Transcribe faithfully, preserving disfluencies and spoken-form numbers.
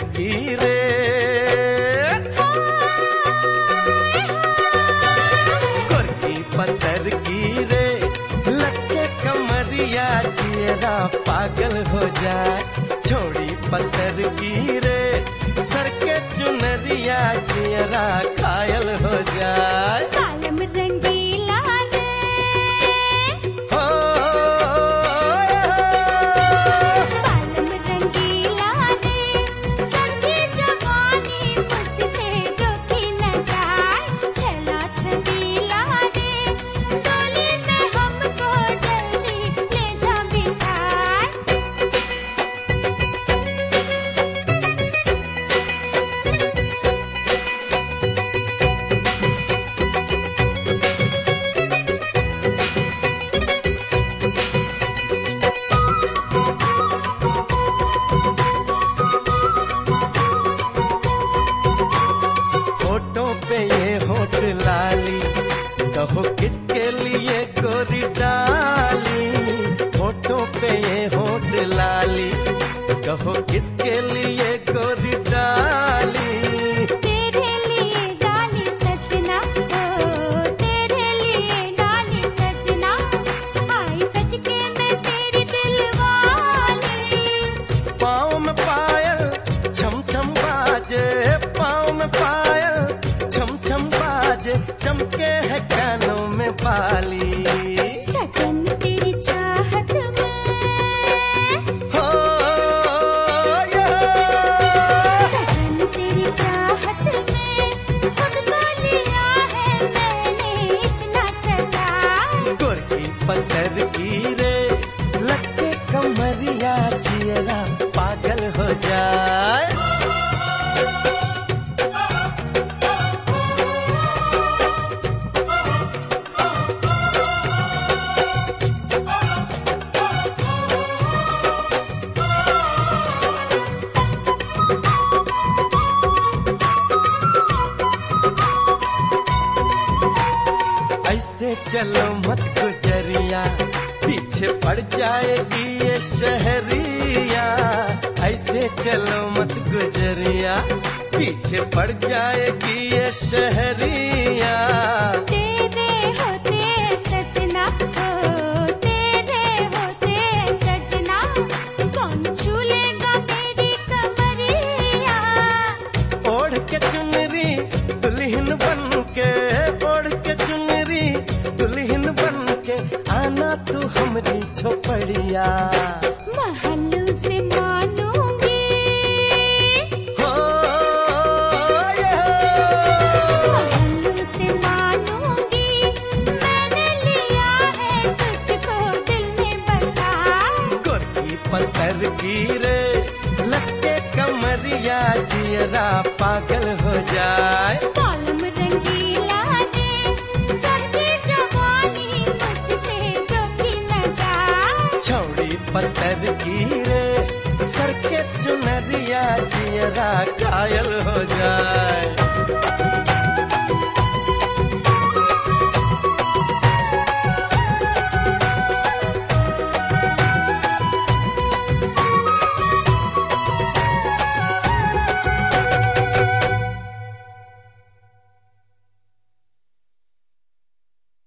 की रे। गोरकी पत्थर की रे, लचके कमरिया जियरा पागल हो जाए। छोड़ी पत्थर की रे, सर के चुनरिया जियरा घायल हो जाए। कालम रंगीला रे, हो कालम रंगीला रे, चढ़ती जवानी मुझसे रोकी न जाए। छला छबीला रे, डोली में हमको जल्दी ले जा बिठाए। होठों पे ये होठ लाली, कहो किसके लिए गोरी डाली। होठों पे ये होठ लाली, कहो किसके लिए गोरी डाली। तेरे लिए डाली सजना, ओ तेरे लिए डाली सजना, आई सच के मैं तेरी दिलवाली। पाँव में पायल छम छम बाजे, पाँव में पायल छम छम बाजे, चमके है कानों में बाली। सजन तेरी चाहत में, हो ये सजन तेरी चाहत में, खुद को लिया है मैंने इतना सजा। गोरकी पत्थर की रे, लचके कमरिया जियरा पागल हो जाए। ऐसे चलो मत गुजरिया, पीछे पड़ जाएगी ये शहरिया। ऐसे चलो मत गुजरिया, पीछे पड़ जाएगी ये शहरिया। तेरे होते सजना, ओ तेरे होते सजना, कौन छू लेगा मेरी कमरिया। ओढ़ के चुनरी दुल्हन बन के, ओढ़ के चुनरी दुल्हन बन के, आना तू हमरी झोपड़िया।